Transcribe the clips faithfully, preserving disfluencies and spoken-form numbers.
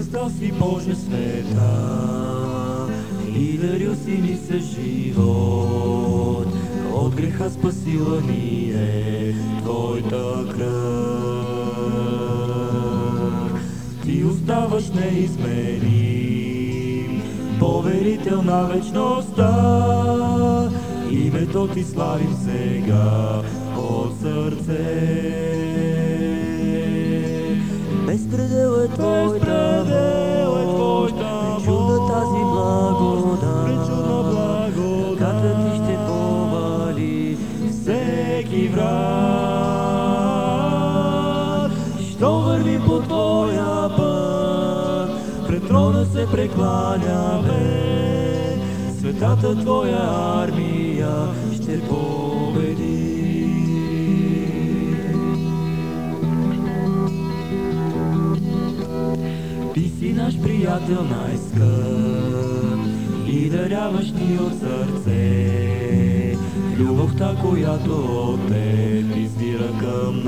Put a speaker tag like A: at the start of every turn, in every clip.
A: Кръстал си, Боже, света и дарил си ни с живот. От греха спасила ни е Твоята кръв. Ти оставаш неизменим, поверител на вечността. Името Ти славим сега от сърце. Безпредел е Твоята мощ, пречудна тази благодат. Ръката Ти ще повали всеки враг. Що върви по Твоя път, пред трона се прекланяме. Светата Твоя армия ще победи. Ти си наш приятел най-скъп и даряваш ни от сърце любовта, която от Теб извира към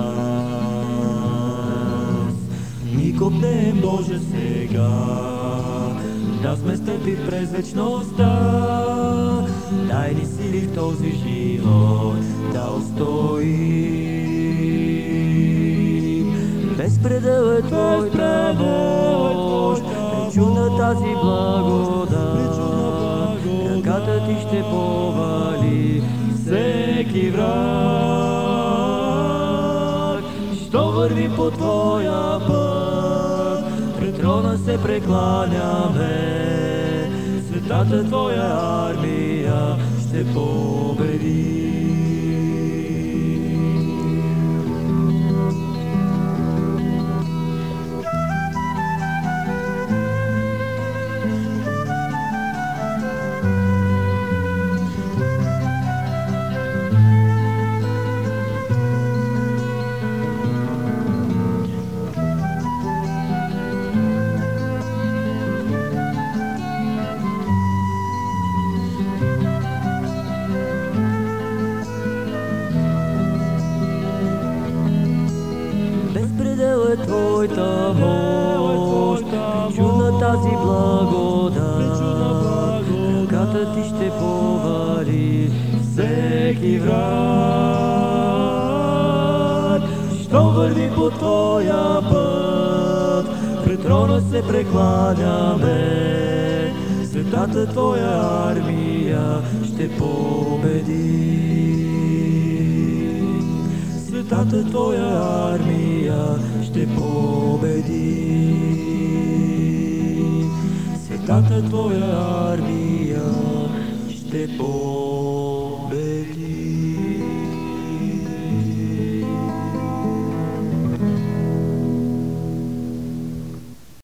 A: нас. Ни копнеем, Боже, сега да сме с Теб и през вечността. Дай ни сили в този живот да устоим. Безпредел е Твоята мощ, пречудна тази благодат. Ръката Ти ще повали всеки враг. Що върви по Твоя път, пред трона се прекланяме. Светата Твоя армия ще победи. Безпредел е Твоята мощ, пречудна тази благодат. Ръката Ти ще повали всеки враг. Що върви по Твоя път, пред трона се прекланяме. Светата Твоя армия ще победи. Светата Твоя армия ще победи. Светата Твоя армия ще победи.